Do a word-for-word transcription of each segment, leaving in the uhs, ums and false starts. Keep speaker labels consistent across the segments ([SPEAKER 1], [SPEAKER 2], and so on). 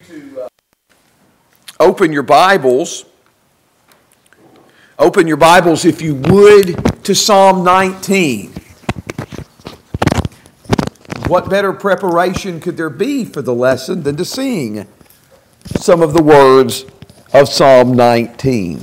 [SPEAKER 1] to uh, open your Bibles. Open your Bibles, if you would, to Psalm nineteen. What better preparation could there be for the lesson than to sing some of the words of Psalm nineteen?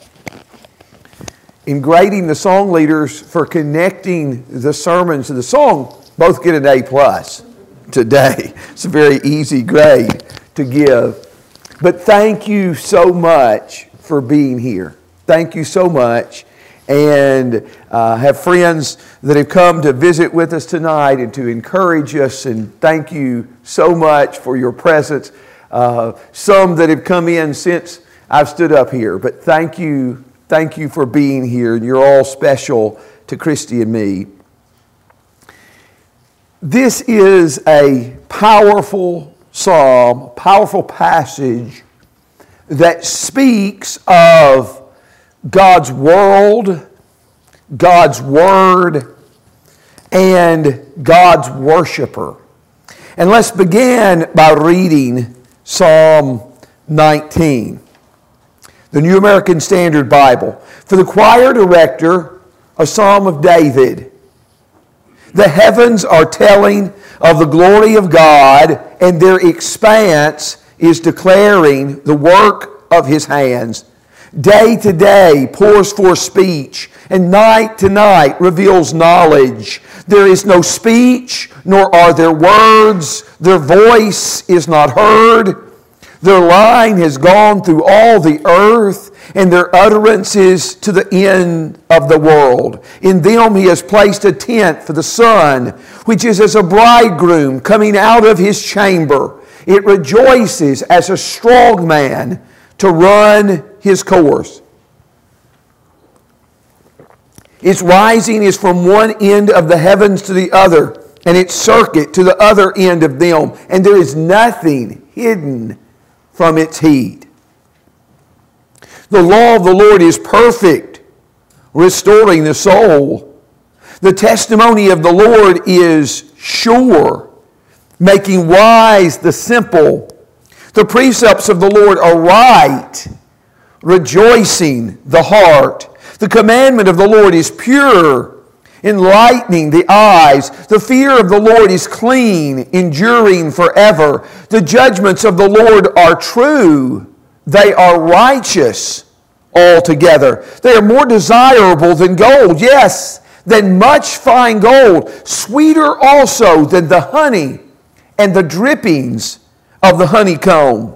[SPEAKER 1] In grading the song leaders for connecting the sermons to the song, both get an A plus today. It's a very easy grade to give. But thank you so much for being here. Thank you so much. And uh, have friends that have come to visit with us tonight and to encourage us. And thank you so much for your presence. Uh, some that have come in since I've stood up here. But thank you, thank you for being here. And you're all special to Christy and me. This is a powerful psalm, powerful passage that speaks of God's world, God's word, and God's worshiper. And let's begin by reading Psalm nineteen, the New American Standard Bible. For the choir director, a psalm of David. The heavens are telling of the glory of God, and their expanse is declaring the work of His hands. Day to day pours forth speech, and night to night reveals knowledge. There is no speech, nor are there words. Their voice is not heard. Their line has gone through all the earth, and their utterance is to the end of the world. In them He has placed a tent for the sun, which is as a bridegroom coming out of his chamber. It rejoices as a strong man to run his course. Its rising is from one end of the heavens to the other, and its circuit to the other end of them, and there is nothing hidden from its heat. The law of the Lord is perfect, restoring the soul. The testimony of the Lord is sure, making wise the simple. The precepts of the Lord are right, rejoicing the heart. The commandment of the Lord is pure, enlightening the eyes. The fear of the Lord is clean, enduring forever. The judgments of the Lord are true. They are righteous altogether. They are more desirable than gold, yes, than much fine gold, sweeter also than the honey and the drippings of the honeycomb.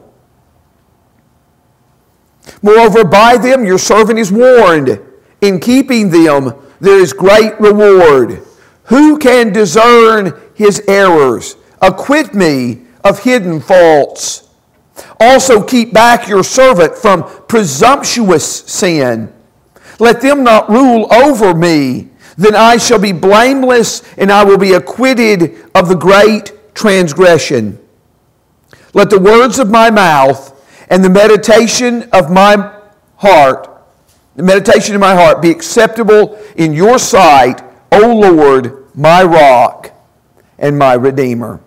[SPEAKER 1] Moreover, by them your servant is warned. In keeping them there is great reward. Who can discern his errors? Acquit me of hidden faults. Also keep back your servant from presumptuous sin. Let them not rule over me. Then I shall be blameless, and I will be acquitted of the great transgression. Let the words of my mouth and the meditation of my heart, the meditation of my heart be acceptable in your sight, O Lord, my rock and my redeemer.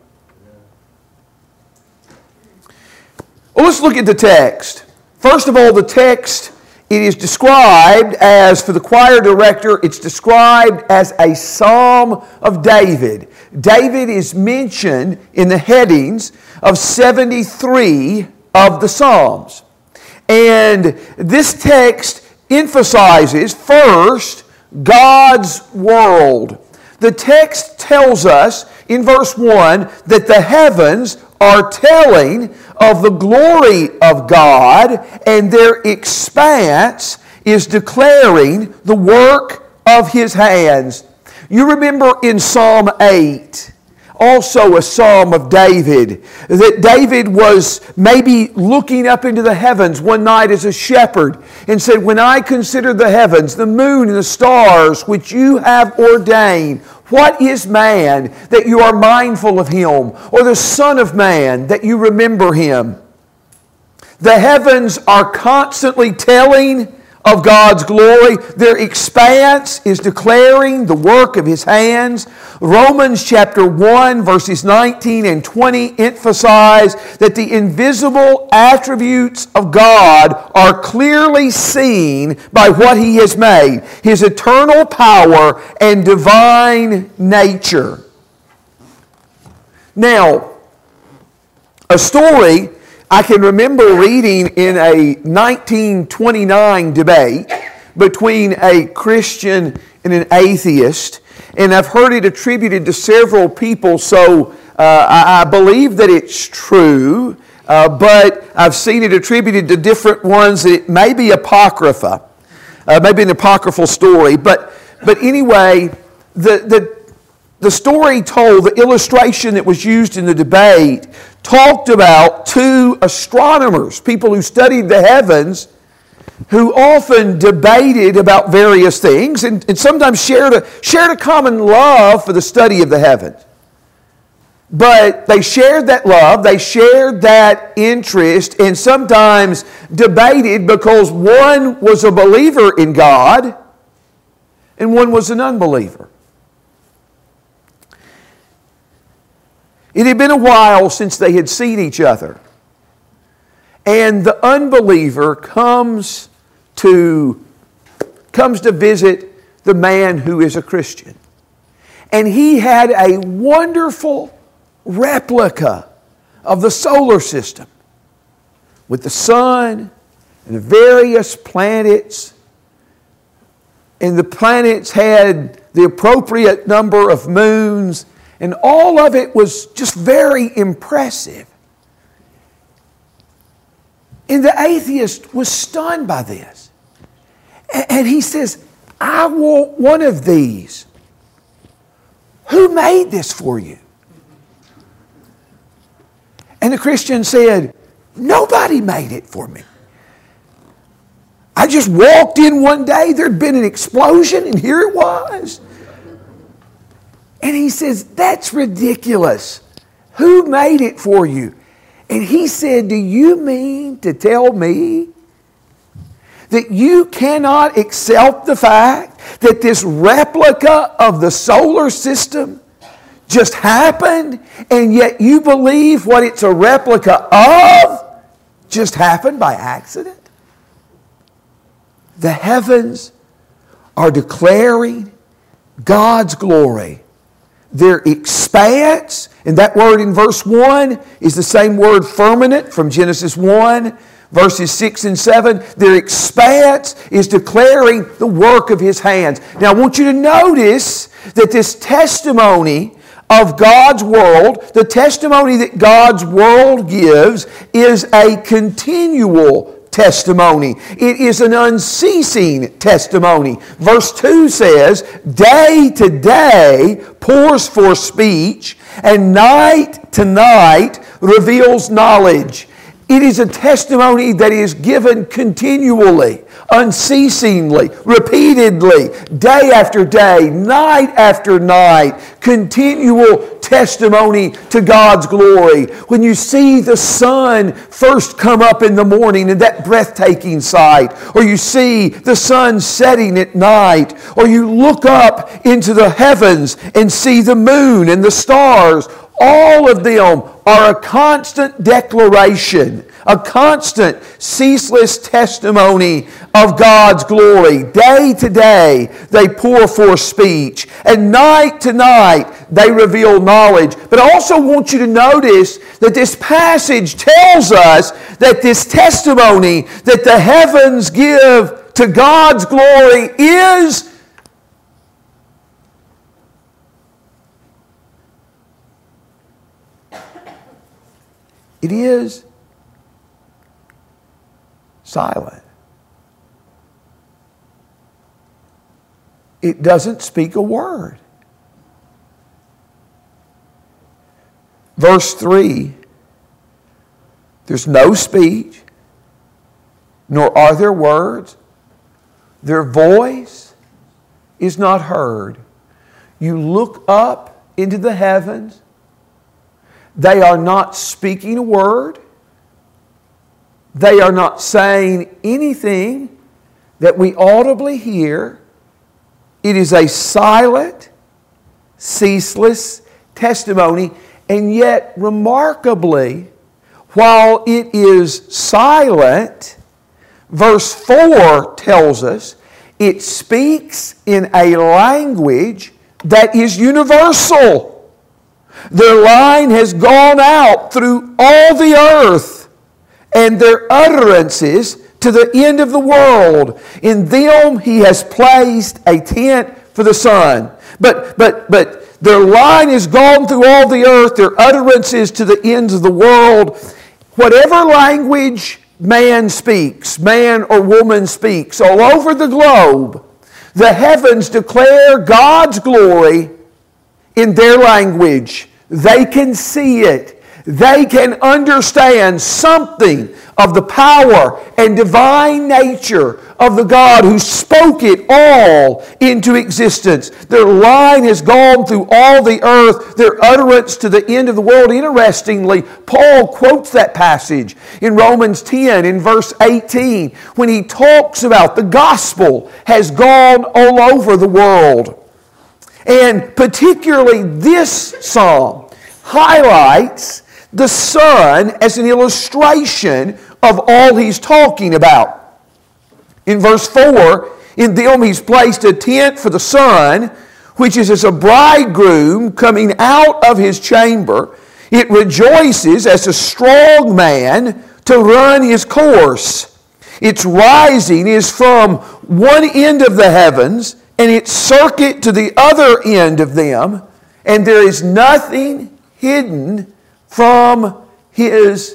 [SPEAKER 1] Well, let's look at the text. First of all, the text, it is described as, for the choir director, it's described as a psalm of David. David is mentioned in the headings of seventy-three of the Psalms. And this text emphasizes, first, God's world. The text tells us in verse one that the heavens are telling of the glory of God, and their expanse is declaring the work of His hands. You remember in Psalm eight, also a psalm of David, that David was maybe looking up into the heavens one night as a shepherd and said, when I consider the heavens, the moon and the stars which you have ordained, what is man that you are mindful of him, or the Son of Man that you remember him? The heavens are constantly telling of God's glory. Their expanse is declaring the work of His hands. Romans chapter one, verses nineteen and twenty emphasize that the invisible attributes of God are clearly seen by what He has made, His eternal power and divine nature. Now, a story I can remember reading in a nineteen twenty-nine debate between a Christian and an atheist, and I've heard it attributed to several people, so uh, I, I believe that it's true, uh, but I've seen it attributed to different ones. It may be apocrypha, uh, maybe an apocryphal story, but but anyway, the the. The story told, the illustration that was used in the debate, talked about two astronomers, people who studied the heavens, who often debated about various things and, and sometimes shared a, shared a common love for the study of the heavens. But they shared that love, they shared that interest, and sometimes debated because one was a believer in God and one was an unbeliever. It had been a while since they had seen each other. And the unbeliever comes to, comes to visit the man who is a Christian. And he had a wonderful replica of the solar system with the sun and the various planets. And the planets had the appropriate number of moons. And all of it was just very impressive. And the atheist was stunned by this. And he says, I want one of these. Who made this for you? And the Christian said, nobody made it for me. I just walked in one day, there'd been an explosion, and here it was. And he says, that's ridiculous. Who made it for you? And he said, do you mean to tell me that you cannot accept the fact that this replica of the solar system just happened, and yet you believe what it's a replica of just happened by accident? The heavens are declaring God's glory. Their expanse, and that word in verse one is the same word firmament from Genesis one, verses six and seven. Their expanse is declaring the work of His hands. Now I want you to notice that this testimony of God's world, the testimony that God's world gives, is a continual testimony. It is an unceasing testimony. Verse two says, day to day pours forth speech, and night to night reveals knowledge. It is a testimony that is given continually, unceasingly, repeatedly, day after day, night after night, continual testimony to God's glory. When you see the sun first come up in the morning in that breathtaking sight, or you see the sun setting at night, or you look up into the heavens and see the moon and the stars, all of them are a constant declaration, a constant, ceaseless testimony of God's glory. Day to day, they pour forth speech, and night to night, they reveal knowledge. But I also want you to notice that this passage tells us that this testimony that the heavens give to God's glory is It is silent. It doesn't speak a word. Verse three, there's no speech, nor are there words. Their voice is not heard. You look up into the heavens. They are not speaking a word. They are not saying anything. that we audibly hear. It is a silent, ceaseless testimony, and yet remarkably, while it is silent, verse four tells us it speaks in a language that is universal. Their line has gone out through all the earth, and their utterances to the end of the world. In them he has placed a tent for the sun. But, but, but their line has gone through all the earth, their utterances to the ends of the world. Whatever language man speaks, man or woman speaks, all over the globe, the heavens declare God's glory in their language. They can see it. They can understand something of the power and divine nature of the God who spoke it all into existence. Their line has gone through all the earth, their utterance to the end of the world. Interestingly, Paul quotes that passage in Romans ten in verse eighteen when he talks about the gospel has gone all over the world. And particularly this psalm highlights the sun as an illustration of all he's talking about. In verse four, in them he's placed a tent for the sun, which is as a bridegroom coming out of his chamber. It rejoices as a strong man to run his course. Its rising is from one end of the heavens, and its circuit to the other end of them, and there is nothing hidden from his,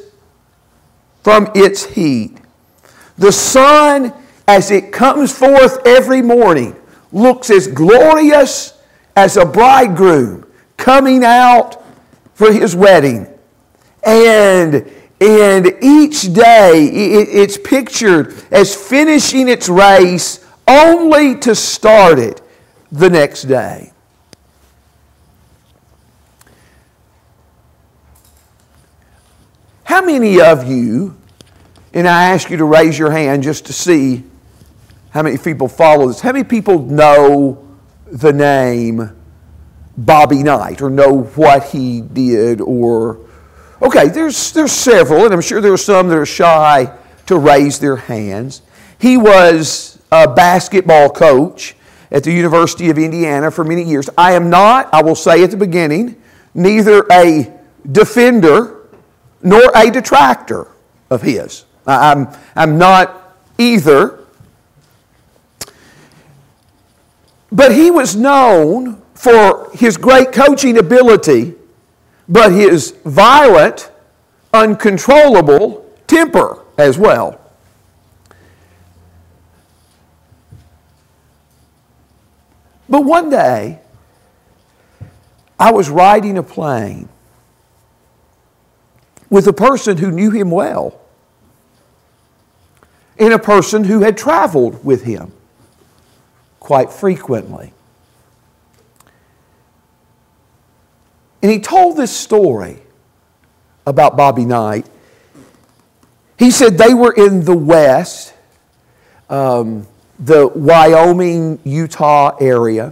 [SPEAKER 1] from its heat. The sun, as it comes forth every morning, looks as glorious as a bridegroom coming out for his wedding. And, and each day it, it's pictured as finishing its race only to start it the next day. How many of you, and I ask you to raise your hand just to see how many people follow this, how many people know the name Bobby Knight or know what he did? Or okay, there's, there's several, and I'm sure there are some that are shy to raise their hands. He was a basketball coach at the University of Indiana for many years. I am not, I will say at the beginning, neither a defender nor a detractor of his. I'm, I'm not either. But he was known for his great coaching ability, but his violent, uncontrollable temper as well. But one day, I was riding a plane with a person who knew him well, and a person who had traveled with him quite frequently. And he told this story about Bobby Knight. He said they were in the West, um, the Wyoming, Utah area.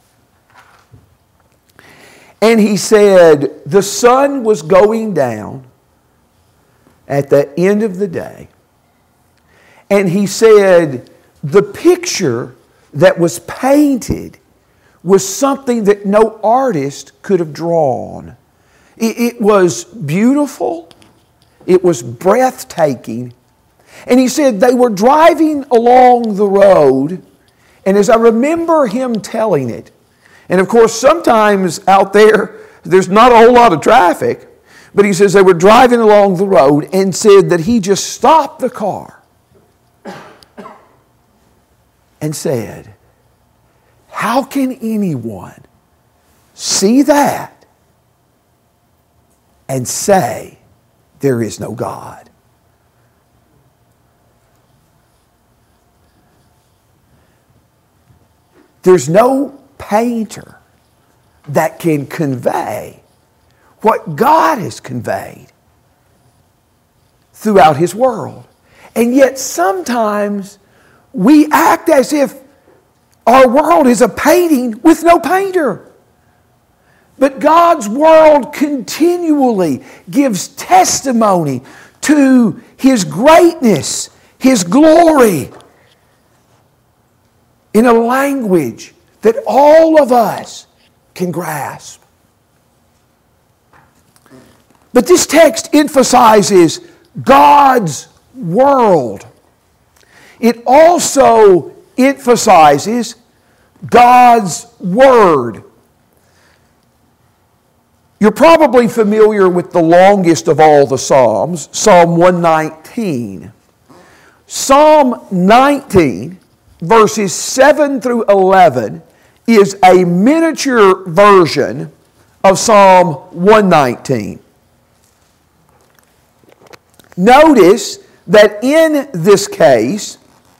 [SPEAKER 1] And he said the sun was going down at the end of the day. And he said the picture that was painted was something that no artist could have drawn. It, it was beautiful. It was breathtaking. And he said they were driving along the road, and as I remember him telling it, and of course sometimes out there there's not a whole lot of traffic, but he says they were driving along the road and said that he just stopped the car and said, how can anyone see that and say there is no God? There's no painter that can convey what God has conveyed throughout His world. And yet sometimes we act as if our world is a painting with no painter. But God's world continually gives testimony to His greatness, His glory, in a language that all of us can grasp. But this text emphasizes God's world. It also emphasizes God's Word. You're probably familiar with the longest of all the Psalms, Psalm one nineteen. Psalm nineteen, verses seven through eleven, is a miniature version of Psalm one nineteen. Notice that in this case,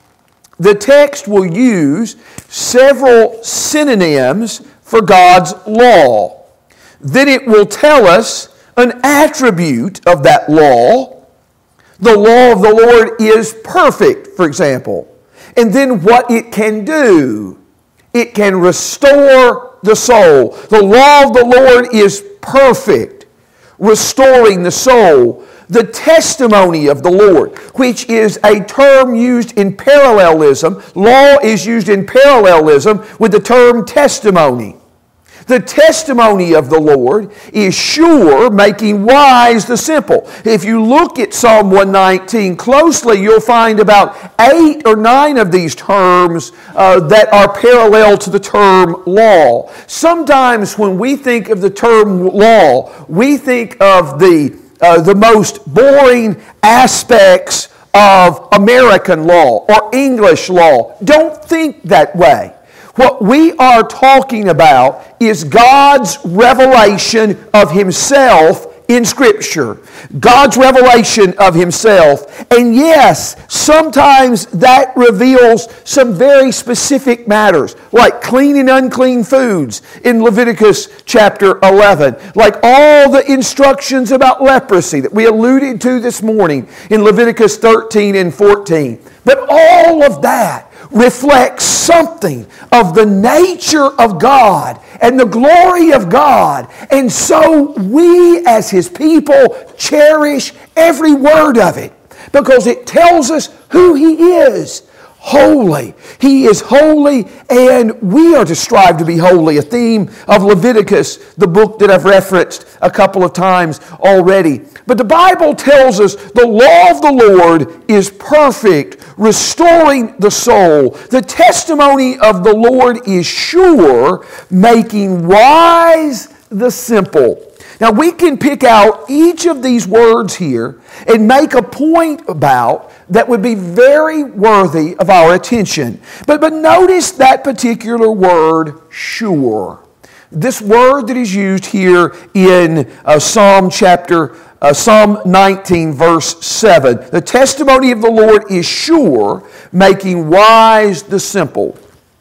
[SPEAKER 1] the text will use several synonyms for God's law. Then it will tell us an attribute of that law. The law of the Lord is perfect, for example. And then what it can do. It can restore the soul. The law of the Lord is perfect, restoring the soul. The testimony of the Lord, which is a term used in parallelism. Law is used in parallelism with the term testimony. The testimony of the Lord is sure, making wise the simple. If you look at Psalm one nineteen closely, you'll find about eight or nine of these terms uh, that are parallel to the term law. Sometimes when we think of the term law, we think of the Uh, the most boring aspects of American law or English law. Don't think that way. What we are talking about is God's revelation of Himself in Scripture. God's revelation of Himself. And yes, sometimes that reveals some very specific matters, like clean and unclean foods in Leviticus chapter eleven, like all the instructions about leprosy that we alluded to this morning in Leviticus thirteen and fourteen. But all of that reflects something of the nature of God and the glory of God. And so we as His people cherish every word of it because it tells us who He is. Holy. He is holy, and we are to strive to be holy. A theme of Leviticus, the book that I've referenced a couple of times already. But the Bible tells us the law of the Lord is perfect, restoring the soul. The testimony of the Lord is sure, making wise the simple. Now we can pick out each of these words here and make a point about that would be very worthy of our attention. But, but notice that particular word, sure. This word that is used here in uh, Psalm chapter, uh, Psalm nineteen, verse seven. The testimony of the Lord is sure, making wise the simple.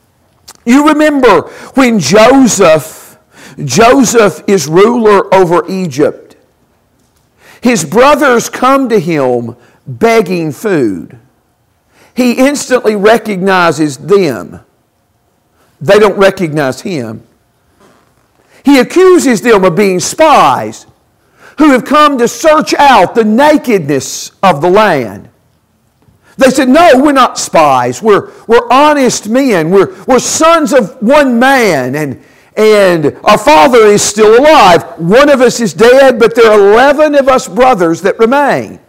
[SPEAKER 1] You remember when Joseph, Joseph is ruler over Egypt. His brothers come to him begging food. He instantly recognizes them. They don't recognize him. He accuses them of being spies who have come to search out the nakedness of the land. They said, no, we're not spies. We're, we're honest men. We're, we're sons of one man, and, and our father is still alive. One of us is dead, but there are eleven of us brothers that remain.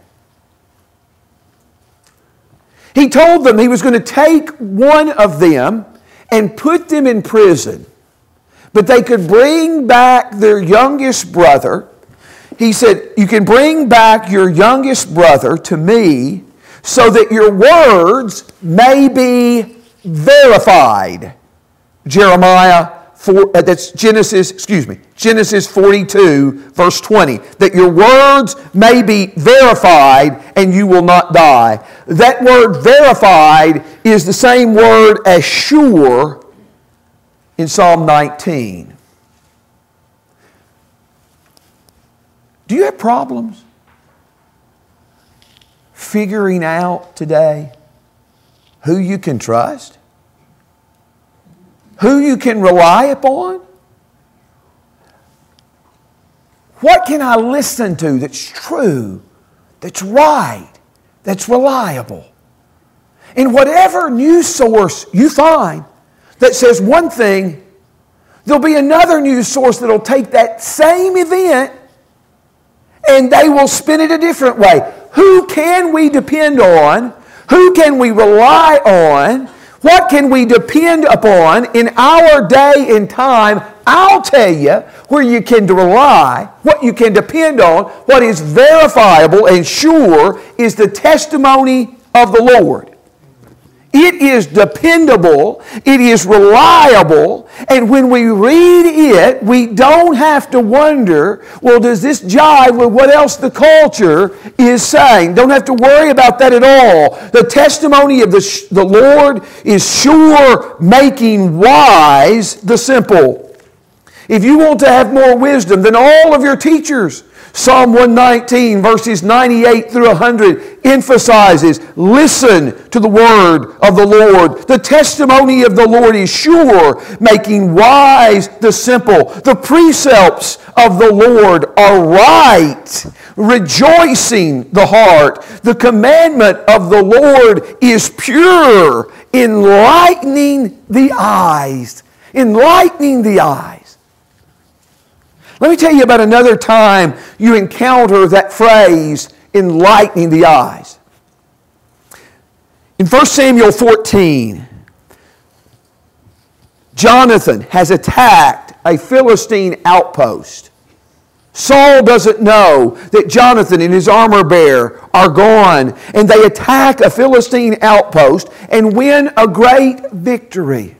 [SPEAKER 1] He told them he was going to take one of them and put them in prison, but they could bring back their youngest brother. He said, you can bring back your youngest brother to me so that your words may be verified. Jeremiah four, uh, that's Genesis, excuse me, Genesis forty-two, verse twenty. That your words may be verified and you will not die. That word verified is the same word as sure in Psalm nineteen. Do you have problems figuring out today who you can trust, who you can rely upon. What can I listen to that's true, that's right, that's reliable? In whatever news source you find that says one thing, there'll be another news source that'll take that same event and they will spin it a different way. Who can we depend on? Who can we rely on? What can we depend upon in our day and time? I'll tell you where you can rely, what you can depend on, what is verifiable and sure is the testimony of the Lord. It is dependable, it is reliable, and when we read it, we don't have to wonder, well, does this jive with what else the culture is saying? Don't have to worry about that at all. The testimony of the, the Lord is sure, making wise the simple. If you want to have more wisdom than all of your teachers, Psalm one nineteen, verses ninety-eight through one hundred emphasizes, listen to the word of the Lord. The testimony of the Lord is sure, making wise the simple. The precepts of the Lord are right, rejoicing the heart. The commandment of the Lord is pure, enlightening the eyes. Enlightening the eyes. Let me tell you about another time you encounter that phrase, enlightening the eyes. In First Samuel fourteen, Jonathan has attacked a Philistine outpost. Saul doesn't know that Jonathan and his armor bearer are gone, and they attack a Philistine outpost and win a great victory.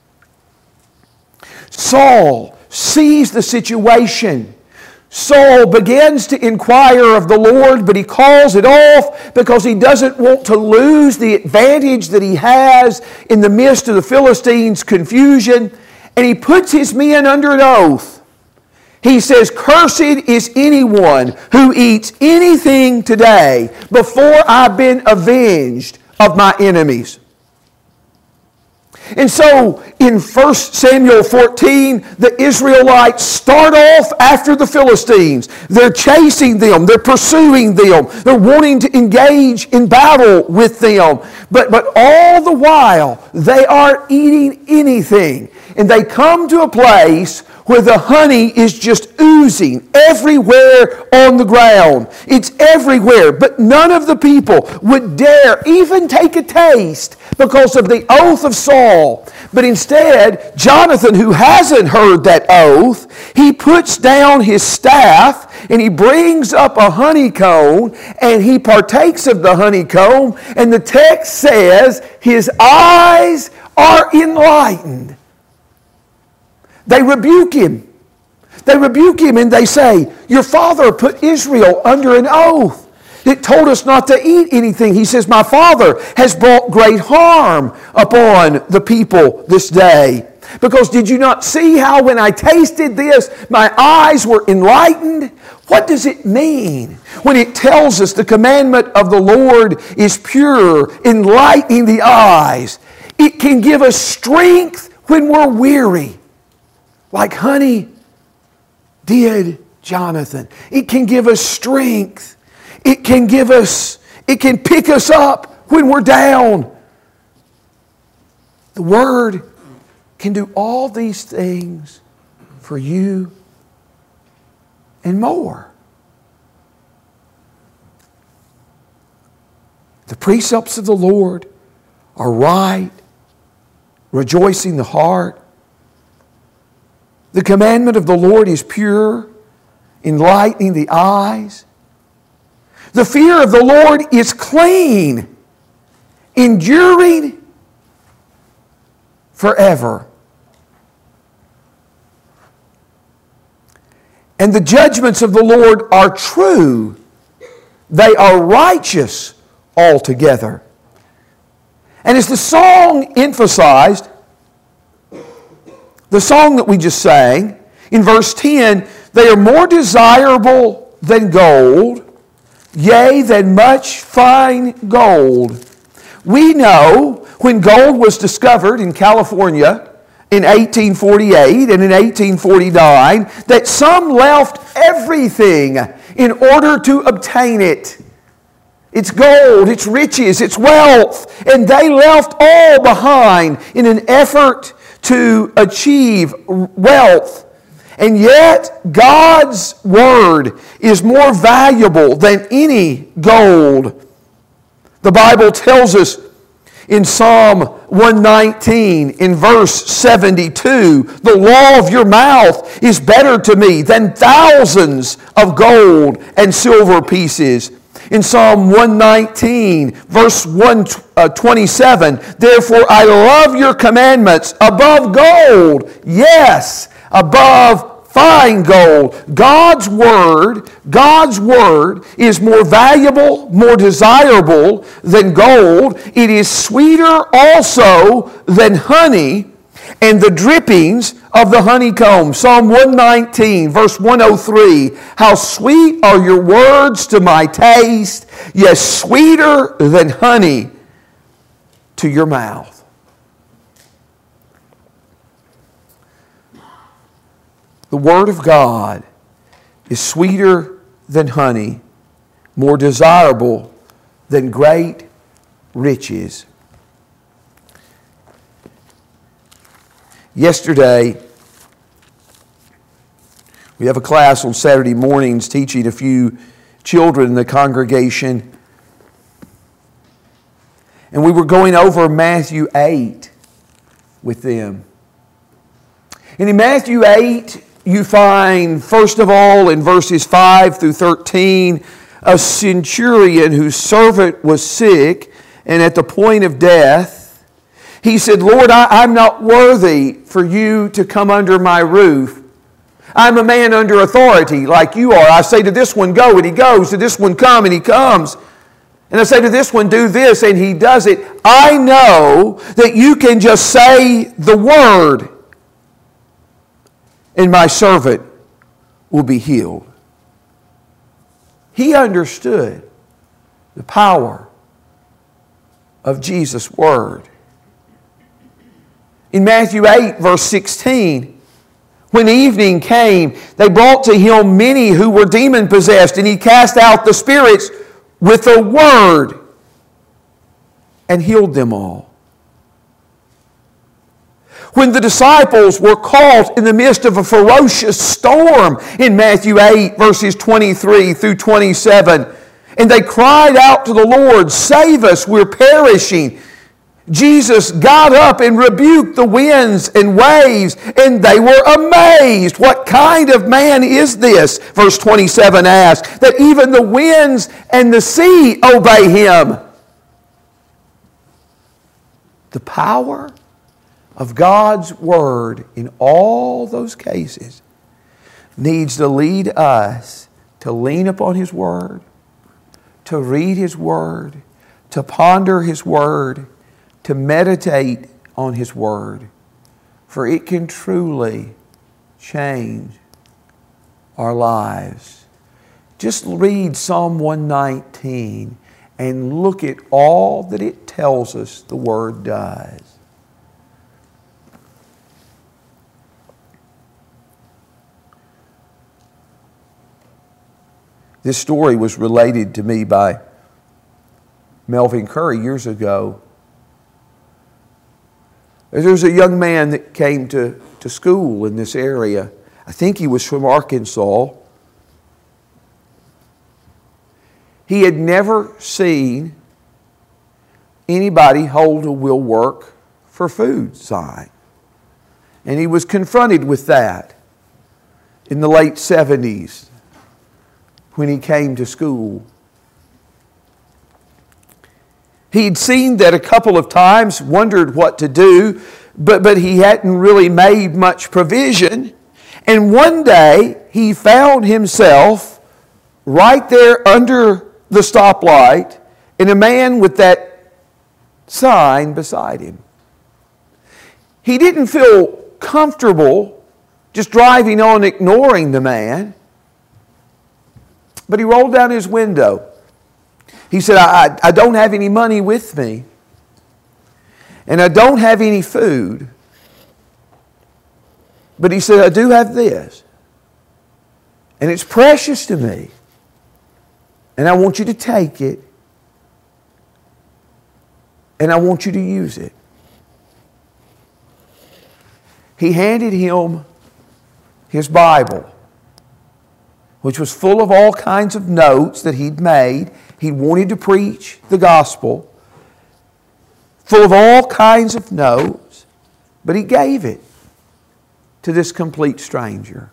[SPEAKER 1] Saul sees the situation. Saul begins to inquire of the Lord, but he calls it off because he doesn't want to lose the advantage that he has in the midst of the Philistines' confusion. And he puts his men under an oath. He says, "Cursed is anyone who eats anything today before I've been avenged of my enemies." And so in First Samuel fourteen, the Israelites start off after the Philistines. They're chasing them. They're pursuing them. They're wanting to engage in battle with them. But, but all the while, they aren't eating anything. And they come to a place where the honey is just oozing everywhere on the ground. It's everywhere. But none of the people would dare even take a taste because of the oath of Saul. But instead, Jonathan, who hasn't heard that oath, he puts down his staff and he brings up a honeycomb and he partakes of the honeycomb. And the text says his eyes are enlightened. They rebuke him. They rebuke him and they say, "Your father put Israel under an oath. It told us not to eat anything." He says, "My father has brought great harm upon the people this day. Because did you not see how when I tasted this, my eyes were enlightened?" What does it mean when it tells us the commandment of the Lord is pure, enlightening the eyes? It can give us strength when we're weary, like honey did Jonathan. It can give us strength. It can give us, it can pick us up when we're down. The Word can do all these things for you and more. The precepts of the Lord are right, rejoicing the heart. The commandment of the Lord is pure, enlightening the eyes. The fear of the Lord is clean, enduring forever. And the judgments of the Lord are true. They are righteous altogether. And as the song emphasized, the song that we just sang, in verse ten, they are more desirable than gold, yea, than much fine gold. We know when gold was discovered in California in eighteen forty-eight and in eighteen forty-nine that some left everything in order to obtain it. It's gold, it's riches, it's wealth, and they left all behind in an effort to achieve wealth. And yet, God's Word is more valuable than any gold. The Bible tells us in Psalm one nineteen, in verse seventy-two, the law of your mouth is better to me than thousands of gold and silver pieces. In Psalm one nineteen, verse one twenty-seven, therefore I love your commandments above gold, yes, above fine gold. God's Word, God's Word is more valuable, more desirable than gold. It is sweeter also than honey and the drippings of the honeycomb. Psalm one nineteen, verse one oh three, how sweet are your words to my taste, yes, sweeter than honey to your mouth. The Word of God is sweeter than honey, more desirable than great riches. Yesterday, we have a class on Saturday mornings teaching a few children in the congregation. And we were going over Matthew eight with them. And in Matthew eight, you find, first of all, in verses five through thirteen, a centurion whose servant was sick and at the point of death. He said, Lord, I, I'm not worthy for you to come under my roof. I'm a man under authority like you are. I say to this one, go, and he goes. To this one, come, and he comes. And I say to this one, do this, and he does it. I know that you can just say the word, and my servant will be healed. He understood the power of Jesus' word. In Matthew eight, verse sixteen, when evening came, they brought to him many who were demon-possessed, and he cast out the spirits with a word and healed them all. When the disciples were caught in the midst of a ferocious storm in Matthew eight, verses twenty-three through twenty-seven, and they cried out to the Lord, save us, we're perishing. Jesus got up and rebuked the winds and waves, and they were amazed. What kind of man is this? Verse twenty-seven asks, that even the winds and the sea obey him. The power of God's word in all those cases needs to lead us to lean upon his word, to read his word, to ponder his word, to meditate on his word, for it can truly change our lives. Just read Psalm one nineteen and look at all that it tells us the word does. This story was related to me by Melvin Curry years ago. There was a young man that came to, to school in this area. I think he was from Arkansas. He had never seen anybody hold a will work for food sign. And he was confronted with that in the late seventies when he came to school. He'd seen that a couple of times, wondered what to do, but, but he hadn't really made much provision. And one day, he found himself right there under the stoplight and a man with that sign beside him. He didn't feel comfortable just driving on, ignoring the man, but he rolled down his window. He said, I, I don't have any money with me, and I don't have any food. But he said, I do have this. And it's precious to me. And I want you to take it. And I want you to use it. He handed him his Bible, which was full of all kinds of notes that he'd made. He wanted to preach the gospel, full of all kinds of notes, but he gave it to this complete stranger.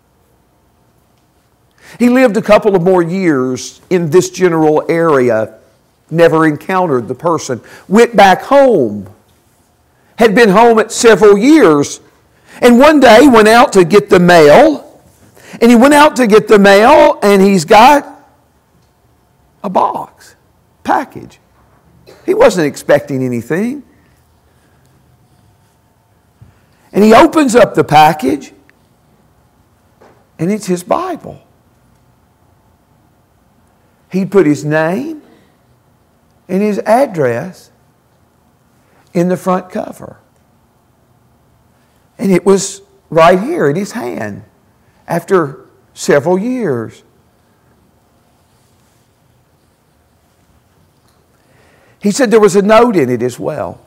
[SPEAKER 1] He lived a couple of more years in this general area, never encountered the person, went back home, had been home at several years, and one day went out to get the mail, and he went out to get the mail, and he's got a box, package. He wasn't expecting anything. And he opens up the package, and it's his Bible. He put his name and his address in the front cover. And it was right here in his hand after several years. He said there was a note in it as well.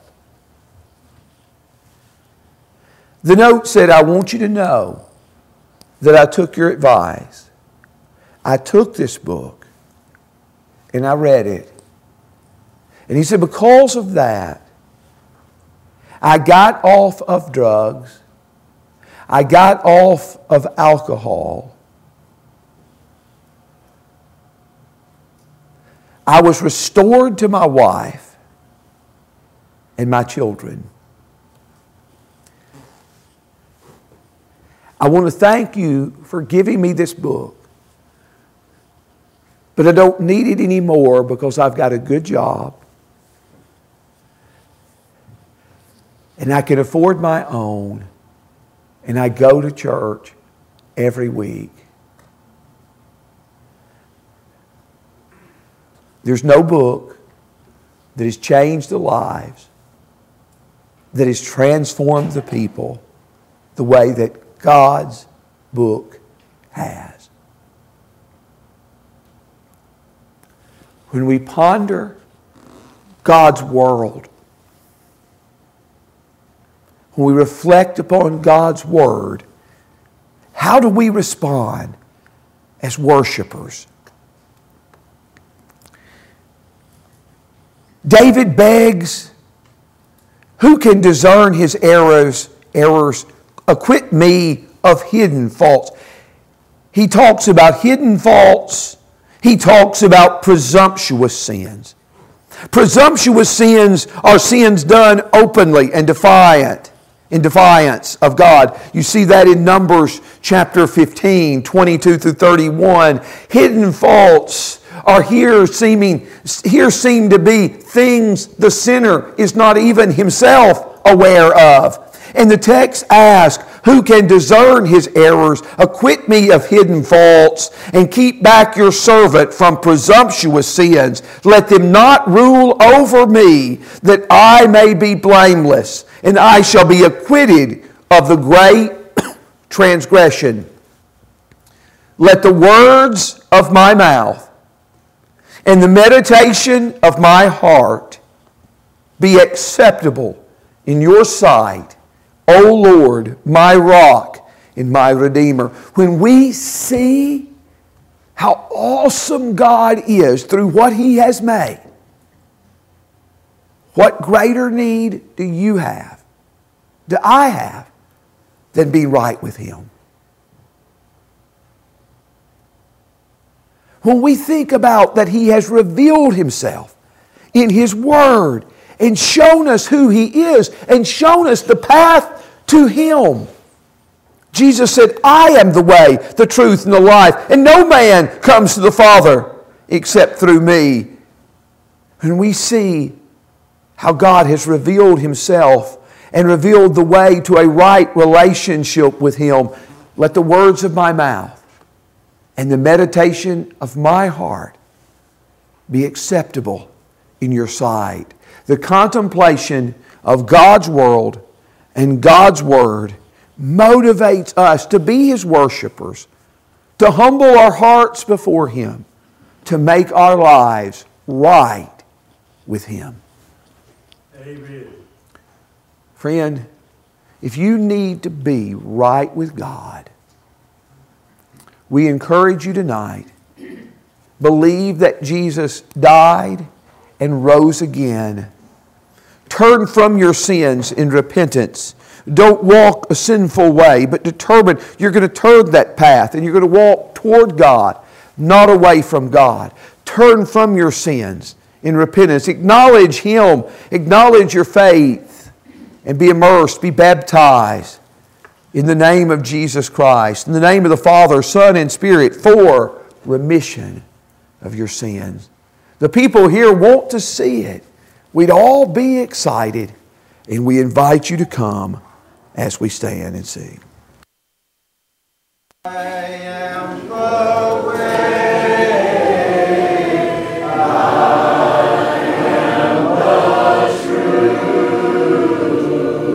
[SPEAKER 1] The note said, I want you to know that I took your advice. I took this book and I read it. And he said, because of that, I got off of drugs. I got off of alcohol. I was restored to my wife and my children. I want to thank you for giving me this book. But I don't need it anymore because I've got a good job. And I can afford my own. And I go to church every week. There's no book that has changed the lives, that has transformed the people the way that God's book has. When we ponder God's world, when we reflect upon God's Word, how do we respond as worshipers? David begs, who can discern his errors, errors, acquit me of hidden faults? He talks about hidden faults. He talks about presumptuous sins. Presumptuous sins are sins done openly and defiant, in defiance of God. You see that in Numbers chapter fifteen, twenty-two through thirty-one. Hidden faults are here seeming, here seem to be things the sinner is not even himself aware of. And the text asks, who can discern his errors, acquit me of hidden faults, and keep back your servant from presumptuous sins? Let them not rule over me, that I may be blameless, and I shall be acquitted of the great transgression. Let the words of my mouth and the meditation of my heart be acceptable in your sight, O Lord, my rock and my Redeemer. When we see how awesome God is through what He has made, what greater need do you have, do I have, than be right with Him? When we think about that He has revealed Himself in His Word and shown us who He is and shown us the path to Him. Jesus said, I am the way, the truth, and the life, and no man comes to the Father except through me. And we see how God has revealed Himself and revealed the way to a right relationship with Him. Let the words of my mouth and the meditation of my heart be acceptable in your sight. The contemplation of God's world and God's Word motivates us to be His worshipers, to humble our hearts before Him, to make our lives right with Him.
[SPEAKER 2] Amen.
[SPEAKER 1] Friend, if you need to be right with God, we encourage you tonight, believe that Jesus died and rose again. Turn from your sins in repentance. Don't walk a sinful way, but determine you're going to turn that path and you're going to walk toward God, not away from God. Turn from your sins in repentance. Acknowledge Him. Acknowledge your faith and be immersed, be baptized in the name of Jesus Christ, in the name of the Father, Son, and Spirit for remission of your sins. The people here want to see it. We'd all be excited, and we invite you to come as we stand and sing.
[SPEAKER 3] I am